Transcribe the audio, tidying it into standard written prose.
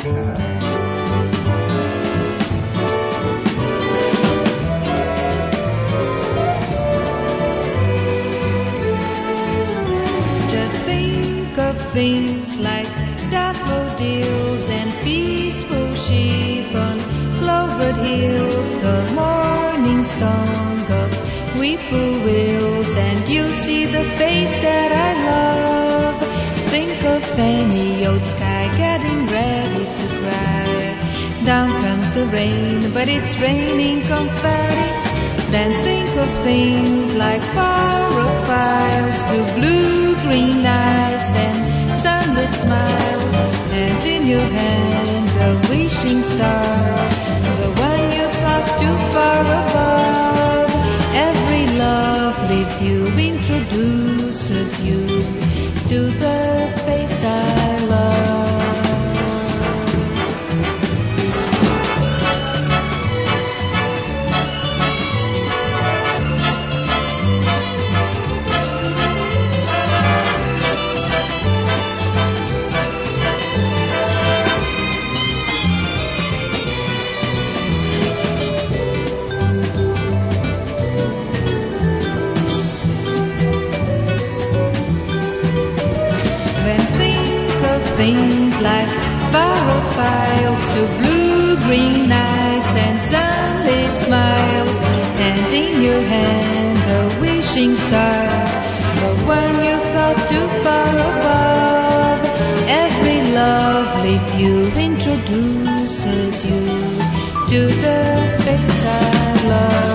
Just think of things like daffodils and peaceful sheep on clovered hills, the morning song of whippoorwills, and you'll see the face that I love. Think of any old sky getting ready to cry. Down comes the rain, but it's raining confetti. Then think of things like far-off files to blue-green eyes and sunlit smiles, and in your hand a wishing star, the one you thought too far above. Every lovely view introduces you to the face I love. Things like far-off files to blue-green eyes and sunlit smiles, and in your hand a wishing star, the one you thought too far above. Every lovely view introduces you to the face I love.